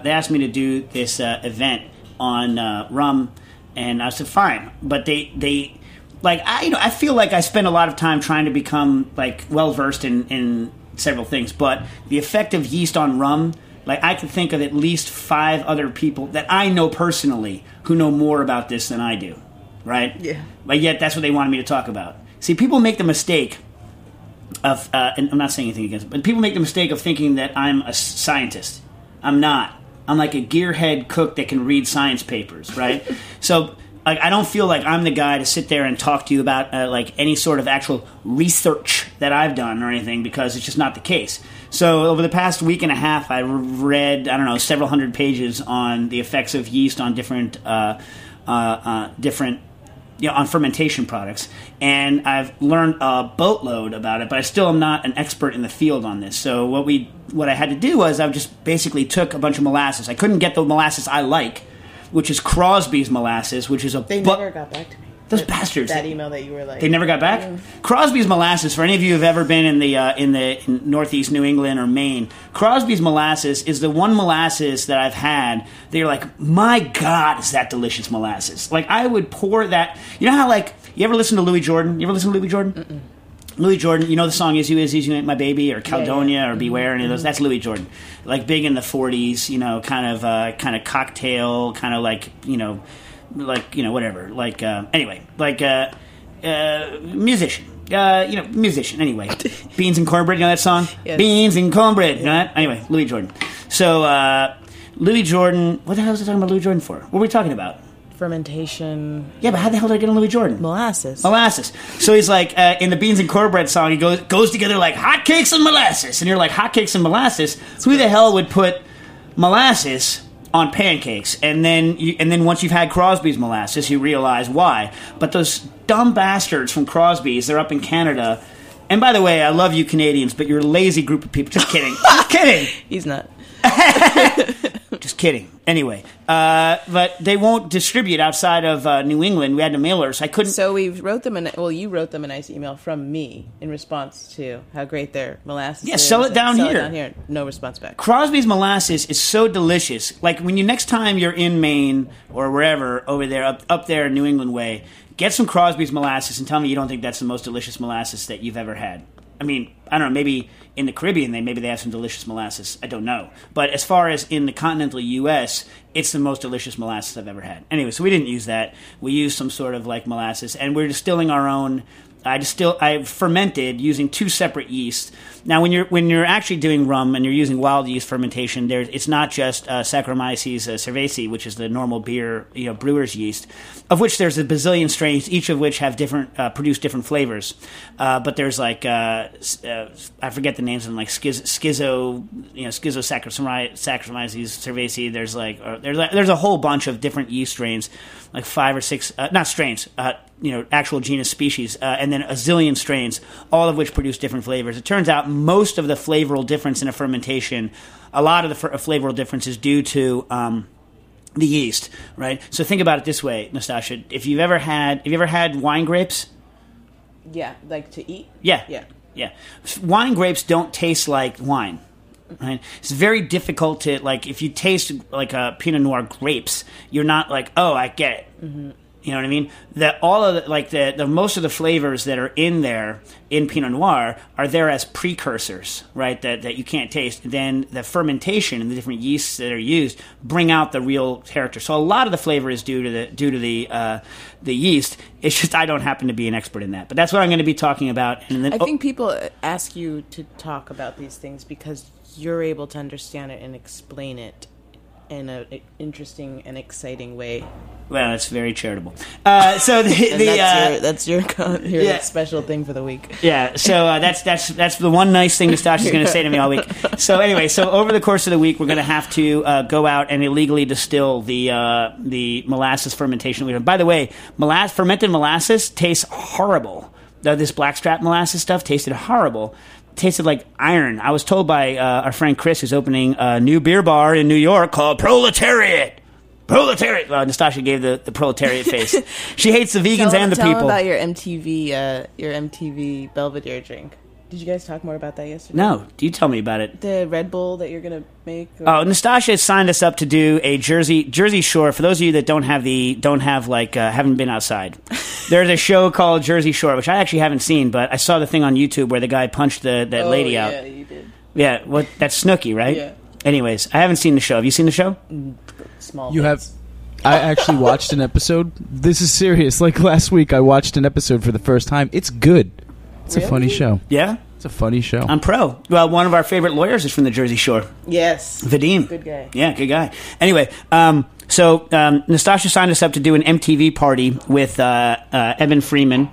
this event on rum, and I said fine. But they like I feel like I spend a lot of time trying to become like well versed in several things, but the effect of yeast on rum. Like, I could think of at least 5 other people that I know personally who know more about this than I do, right? Yeah. But yet, that's what they wanted me to talk about. See, people make the mistake of, and I'm not saying anything against it, but people make the mistake of thinking that I'm a scientist. I'm not. I'm like a gearhead cook that can read science papers, right? So, like, I don't feel like I'm the guy to sit there and talk to you about, like, any sort of actual research that I've done or anything, because it's just not the case. So over the past week and a half, I read, several hundred pages on the effects of yeast on different on fermentation products, and I've learned a boatload about it, but I still am not an expert in the field on this. So what I had to do was I just basically took a bunch of molasses. I couldn't get the molasses I like, which is Crosby's molasses, which is They never got back to me. Those bastards. That email that you were like... They never got back? Yeah. Crosby's molasses, for any of you who have ever been in northeast New England or Maine, Crosby's molasses is the one molasses that I've had that you're like, my God, is that delicious molasses. Like, I would pour that... You know how, like, you ever listen to Louis Jordan? You ever listen to Louis Jordan? Mm-mm. Louis Jordan, you know the song Is You Ain't My Baby, or Caledonia, or Beware, any of those? That's Louis Jordan. Like, big in the 40s, kind of cocktail, kind of like, whatever. Like, anyway, like, musician. Musician, anyway. Beans and Cornbread, you know that song? Yes. Beans and Cornbread, right? Anyway, Louis Jordan. So, Louis Jordan, what the hell was I talking about Louis Jordan for? What were we talking about? Fermentation. Yeah, but how the hell did I get on Louis Jordan? Molasses. So he's like, in the Beans and Cornbread song, he goes together like hotcakes and molasses. And you're like, hotcakes and molasses? Who the hell would put molasses on pancakes? And then once you've had Crosby's molasses, you realize why. But those dumb bastards from Crosby's, they're up in Canada. And by the way, I love you Canadians, but you're a lazy group of people. Just kidding. Just kidding. He's not. Just kidding. Anyway, but they won't distribute outside of New England. We had to mailers. I couldn't. So we wrote them you wrote them a nice email from me in response to how great their molasses is. Sell it down Sell here. it down here. No response back. Crosby's molasses is so delicious. Like when you next time you're in Maine or wherever over there, up there New England way, get some Crosby's molasses and tell me you don't think that's the most delicious molasses that you've ever had. I mean, I don't know, maybe in the Caribbean maybe they have some delicious molasses. I don't know. But as far as in the continental U.S., it's the most delicious molasses I've ever had. Anyway, so we didn't use that. We used some sort of like molasses, and we're distilling our own. I fermented using 2 separate yeasts. Now, when you're actually doing rum and you're using wild yeast fermentation, it's not just Saccharomyces cerevisiae, which is the normal beer brewer's yeast, of which there's a bazillion strains, each of which have produce different flavors. But there's like I forget the names of them, like Saccharomyces cerevisiae. There's a whole bunch of different yeast strains, like 5 or 6 not strains. Actual genus species, and then a zillion strains, all of which produce different flavors. It turns out most of the flavoral difference in a fermentation, a lot of the flavoral difference is due to the yeast, right? So think about it this way, Nastasha. Have you ever had wine grapes? Yeah, like to eat? Yeah. Wine grapes don't taste like wine. Right? It's very difficult to, like, if you taste like a Pinot Noir grapes, you're not like, oh, I get it. Mm-hmm. You know what I mean? That all of the most of the flavors that are in there in Pinot Noir are there as precursors, right? That you can't taste. Then the fermentation and the different yeasts that are used bring out the real character. So a lot of the flavor is due to the yeast. It's just I don't happen to be an expert in that, but that's what I'm going to be talking about. And then, I think people ask you to talk about these things because you're able to understand it and explain it in an interesting and exciting way. Well, that's very charitable. So that's your special thing for the week. Yeah. So that's the one nice thing Nastasha's going to say to me all week. So anyway, over the course of the week, we're going to have to go out and illegally distill the molasses fermentation. By the way, fermented molasses tastes horrible. This blackstrap molasses stuff tasted horrible. Tasted like iron. I was told by our friend Chris, who's opening a new beer bar in New York called Proletariat. Well, Nastasha gave the proletariat face. She hates the vegans and the people. Tell about your MTV Belvedere drink. Did you guys talk more about that yesterday? No. You tell me about it. The Red Bull that you're going to make? Oh, Nastasha has signed us up to do a Jersey Shore. For those of you that haven't been outside, there's a show called Jersey Shore, which I actually haven't seen, but I saw the thing on YouTube where the guy punched that lady out. Yeah, you did. Yeah, that's Snooki, right? Yeah. Anyways, I haven't seen the show. Have you seen the show? Small. You have. I actually watched an episode. This is serious. Like last week, I watched an episode for the first time. It's good. It's a funny show. Yeah? It's a funny show. I'm pro. Well, one of our favorite lawyers is from the Jersey Shore. Yes. Vadim. Good guy. Yeah, good guy. Anyway, Nastasha signed us up to do an MTV party with Evan Freeman.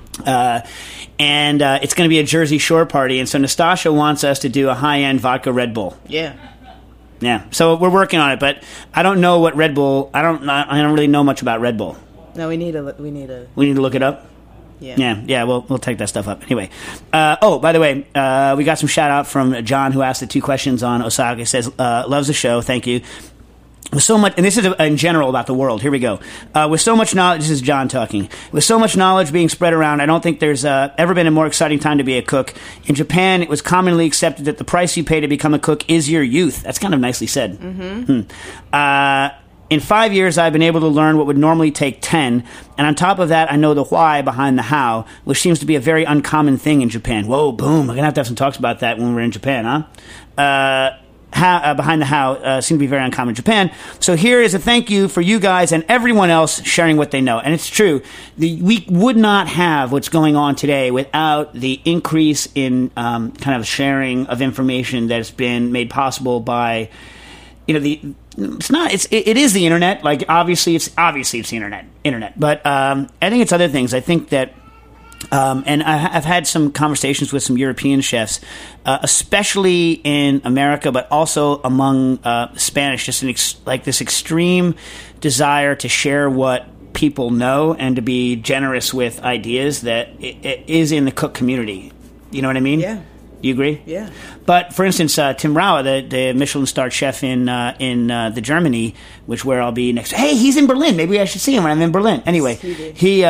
And it's going to be a Jersey Shore party. And so Nastasha wants us to do a high-end vodka Red Bull. Yeah. Yeah. So we're working on it, but I don't know what Red Bull... I don't really know much about Red Bull. No, we need to look it up? Yeah. Yeah, we'll take that stuff up. Anyway. By the way, we got some shout out from John, who asked the 2 questions on Osaka. He says, loves the show. Thank you. With so much, and this is in general about the world. Here we go. With so much knowledge, this is John talking. With so much knowledge being spread around, I don't think there's ever been a more exciting time to be a cook. In Japan, it was commonly accepted that the price you pay to become a cook is your youth. That's kind of nicely said. Mm-hmm. In 5 years, I've been able to learn what would normally take 10, and on top of that, I know the why behind the how, which seems to be a very uncommon thing in Japan. Whoa, boom! We're gonna have some talks about that when we're in Japan, huh? Behind the how seem to be very uncommon in Japan. So here is a thank you for you guys and everyone else sharing what they know. And it's true. We would not have what's going on today without the increase in kind of sharing of information that's been made possible by, it is the internet. Like obviously it's the internet. But I think it's other things. I think that and I've had some conversations with some European chefs, especially in America, but also among Spanish, just this extreme desire to share what people know and to be generous with ideas that it is in the cook community. You know what I mean? Yeah. You agree? Yeah. But for instance, Tim Rauer, the Michelin-starred chef in the Germany, which where I'll be next. Hey, he's in Berlin. Maybe I should see him when I'm in Berlin. Anyway, he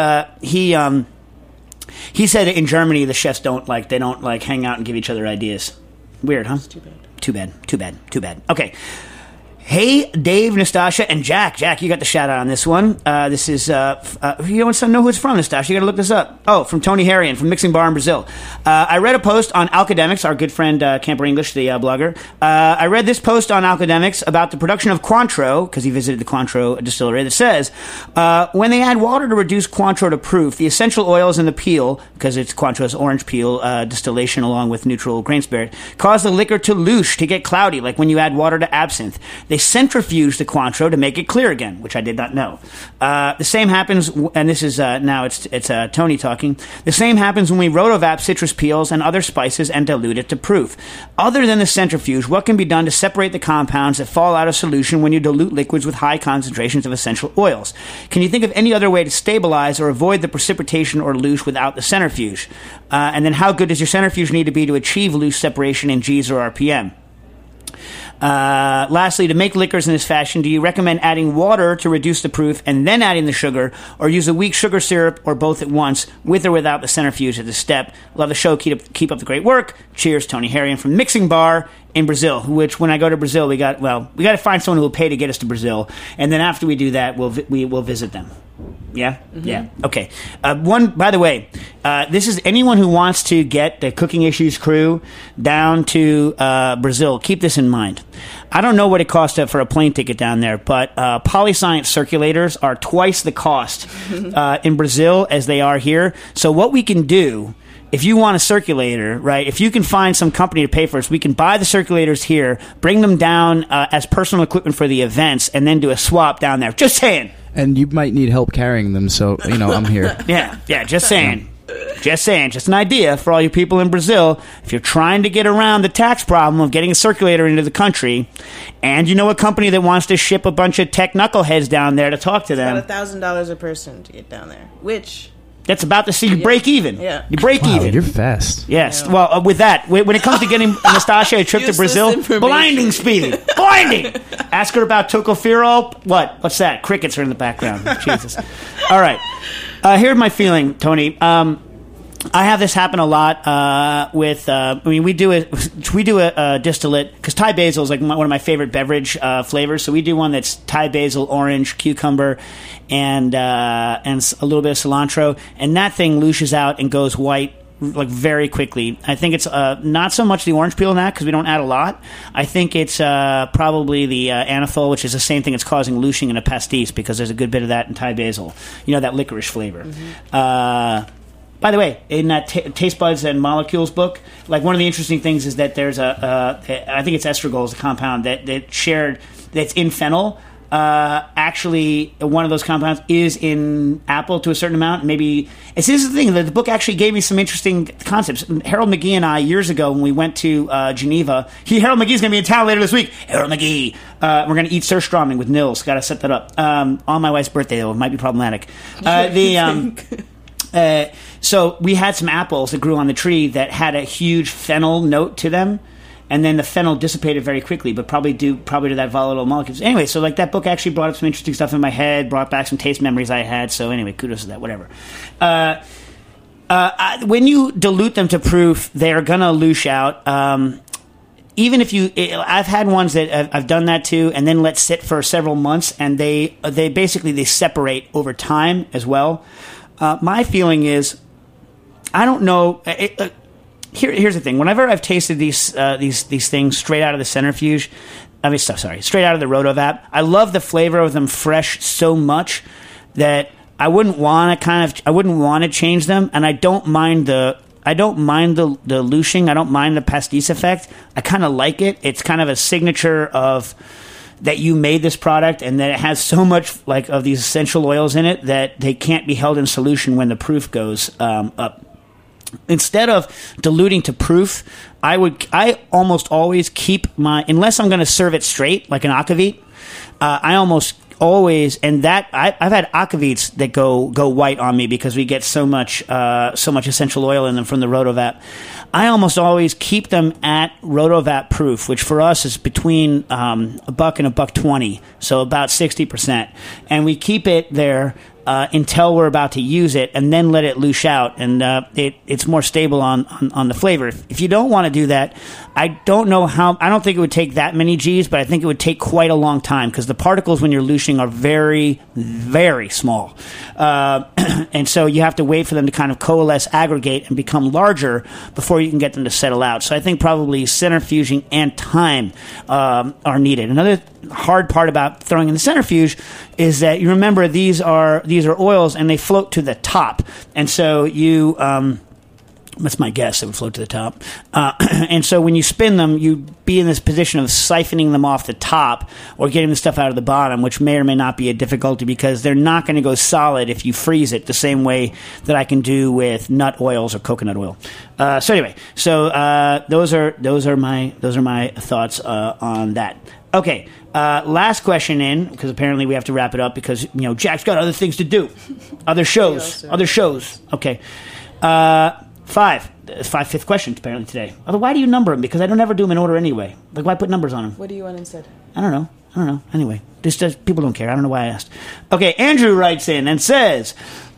said in Germany the chefs don't hang out and give each other ideas. Weird, huh? Too bad. Okay. Hey, Dave, Nastasha, and Jack. Jack, you got the shout-out on this one. This is, you don't know who it's from, Nastasha. You got to look this up. Oh, from Tony Harrian from Mixing Bar in Brazil. I read a post on Alcademics, our good friend Camper English, the blogger. I read this post on Alcademics about the production of Cointreau, because he visited the Cointreau distillery, that says, when they add water to reduce Cointreau to proof, the essential oils in the peel, because it's Cointreau's orange peel distillation along with neutral grain spirit, cause the liquor to louche, to get cloudy, like when you add water to absinthe. They centrifuge the Cointreau to make it clear again, which I did not know. The same happens, and this is now it's Tony talking. The same happens when we rotovap citrus peels and other spices and dilute it to proof. Other than the centrifuge, what can be done to separate the compounds that fall out of solution when you dilute liquids with high concentrations of essential oils? Can you think of any other way to stabilize or avoid the precipitation or louche without the centrifuge? And then how good does your centrifuge need to be to achieve loose separation in Gs or RPM? Lastly, to make liquors in this fashion, do you recommend adding water to reduce the proof and then adding the sugar, or use a weak sugar syrup, or both at once, with or without the centrifuge at this step? Love the show. Keep up the great work. Cheers, Tony Harrian from Mixing Bar in Brazil, which when I go to Brazil, we got to find someone who will pay to get us to Brazil, and then after we do that, we will visit them. Yeah? Mm-hmm. Yeah. Okay. By the way, this is anyone who wants to get the Cooking Issues crew down to Brazil. Keep this in mind. I don't know what it costs for a plane ticket down there, but Polyscience circulators are twice the cost in Brazil as they are here. So what we can do, if you want a circulator, right, if you can find some company to pay for us, we can buy the circulators here, bring them down as personal equipment for the events, and then do a swap down there. Just saying. And you might need help carrying them, so, I'm here. Yeah, just saying. Just saying. Just an idea for all you people in Brazil. If you're trying to get around the tax problem of getting a circulator into the country, and you know a company that wants to ship a bunch of tech knuckleheads down there to talk to them. It's about $1,000 a person to get down there, which... That's about to see you break even. Yeah. You break even. You're fast. Yes. Yeah. Well, with that, when it comes to getting Nastasha a trip to Brazil, blinding speed. Blinding. Ask her about tocopherol. What's that? Crickets are in the background. Jesus. All right. Here's my feeling, Tony. I have this happen a lot with. We do a distillate because Thai basil is like one of my favorite beverage flavors. So we do one that's Thai basil, orange, cucumber, and a little bit of cilantro, and that thing louches out and goes white like very quickly. I think it's not so much the orange peel in that because we don't add a lot. I think it's probably the anethol, which is the same thing that's causing louching in a pastis because there's a good bit of that in Thai basil. That licorice flavor. Mm-hmm. By the way, in that Taste Buds and Molecules book, like one of the interesting things is that there's I think it's estragol is a compound that's in fennel. Actually, one of those compounds is in apple to a certain amount. Maybe this is the thing that the book actually gave me some interesting concepts. Harold McGee and I, years ago, when we went to Geneva, Harold McGee's going to be in town later this week. Harold McGee, we're going to eat surströmming with Nils. Got to set that up on my wife's birthday, though. It might be problematic. So we had some apples that grew on the tree that had a huge fennel note to them, and then the fennel dissipated very quickly, but probably to that volatile molecules. Anyway, so like that book actually brought up some interesting stuff in my head, brought back some taste memories I had. So anyway, kudos to that. Whatever. When you dilute them to proof, they are gonna louche out. Even if I've had ones that I've done that too, and then let sit for several months, and they basically separate over time as well. My feeling is, I don't know. Here's the thing. Whenever I've tasted these things straight out of the centrifuge, straight out of the rotovap, I love the flavor of them fresh so much that I wouldn't want to change them, and I don't mind the louching. I don't mind the pastis effect. I kind of like it. It's kind of a signature of that you made this product and that it has so much like of these essential oils in it that they can't be held in solution when the proof goes up. Instead of diluting to proof, I almost always keep unless I'm going to serve it straight like an akavit, I almost always, and that I've had akavits that go white on me because we get so much essential oil in them from the Rotovap. I almost always keep them at Rotovap proof, which for us is between $1 and $1.20, so about 60%, and we keep it there until we're about to use it, and then let it loosh out, and it's more stable on the flavor. If you don't want to do that, I don't know how. I don't think it would take that many Gs, but I think it would take quite a long time because the particles when you're looshing are very, very small, and so you have to wait for them to kind of coalesce, aggregate, and become larger before you can get them to settle out. So I think probably centrifuging and time are needed. Another hard part about throwing in the centrifuge is that you remember these are oils and they float to the top, and so you that's my guess, it would float to the top, and so when you spin them, you'd be in this position of siphoning them off the top or getting the stuff out of the bottom, which may or may not be a difficulty because they're not going to go solid if you freeze it the same way that I can do with nut oils or coconut oil. So anyway, those are my thoughts on that. Okay, last question in, because apparently we have to wrap it up because, Jack's got other things to do. Other shows. Okay. Fifth question apparently today. Although, why do you number them? Because I don't ever do them in order anyway. Like, why put numbers on them? What do you want instead? I don't know. Anyway, people don't care. I don't know why I asked. Okay, Andrew writes in and says,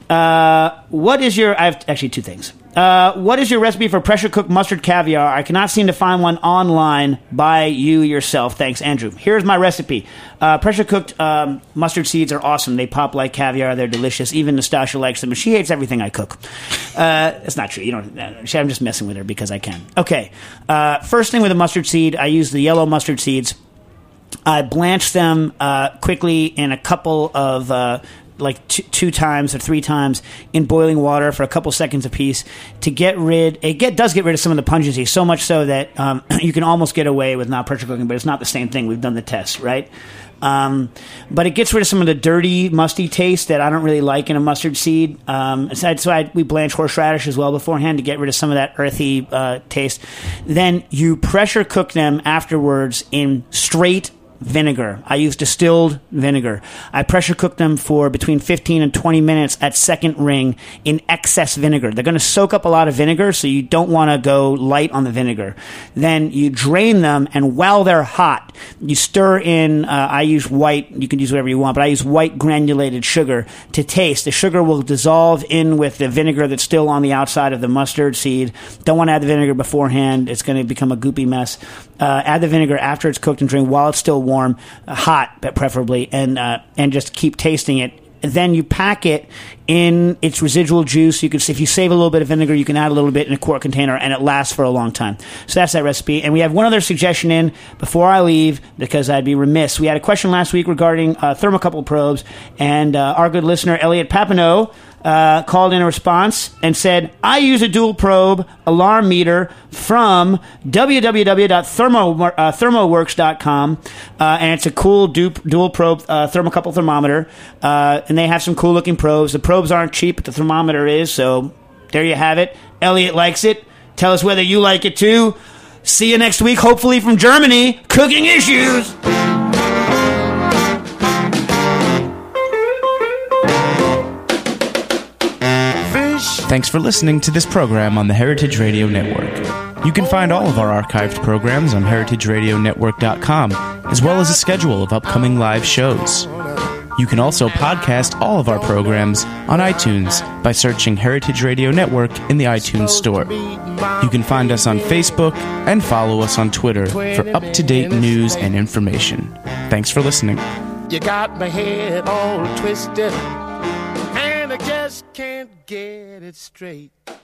what is your... I have actually two things. What is your recipe for pressure-cooked mustard caviar? I cannot seem to find one online by you yourself. Thanks, Andrew. Here's my recipe. Pressure-cooked mustard seeds are awesome. They pop like caviar. They're delicious. Even Nastasha likes them, and she hates everything I cook. It's not true. I'm just messing with her because I can. Okay. First thing with a mustard seed, I use the yellow mustard seeds. I blanch them quickly in a couple of... two times or three times in boiling water for a couple seconds apiece to get rid. It does get rid of some of the pungency, so much so that you can almost get away with not pressure cooking, but it's not the same thing. We've done the test, right? But it gets rid of some of the dirty, musty taste that I don't really like in a mustard seed. We blanch horseradish as well beforehand to get rid of some of that earthy taste. Then you pressure cook them afterwards in straight vinegar. I use distilled vinegar. I pressure cook them for between 15 and 20 minutes at second ring in excess vinegar. They're going to soak up a lot of vinegar, so you don't want to go light on the vinegar. Then you drain them, and while they're hot, you stir in, I use white, you can use whatever you want, but I use white granulated sugar to taste. The sugar will dissolve in with the vinegar that's still on the outside of the mustard seed. Don't want to add the vinegar beforehand. It's going to become a goopy mess. Add the vinegar after it's cooked and drained while it's still warm, hot, but preferably, and just keep tasting it. Then you pack it in its residual juice. You can, if you save a little bit of vinegar, you can add a little bit in a quart container, and it lasts for a long time. So that's that recipe. And we have one other suggestion in before I leave, because I'd be remiss. We had a question last week regarding thermocouple probes, and our good listener, Elliot Papineau, called in a response and said, I use a dual probe alarm meter from www.thermoworks.com, and it's a cool dual probe thermocouple thermometer, and they have some cool looking probes. The probes aren't cheap, but the thermometer is, so there you have it. Elliot likes it. Tell us whether you like it too. See you next week, hopefully from Germany. Cooking Issues! Thanks for listening to this program on the Heritage Radio Network. You can find all of our archived programs on heritageradionetwork.com, as well as a schedule of upcoming live shows. You can also podcast all of our programs on iTunes by searching Heritage Radio Network in the iTunes Store. You can find us on Facebook and follow us on Twitter for up-to-date news and information. Thanks for listening. You got my head all twisted, and I just can't get it straight.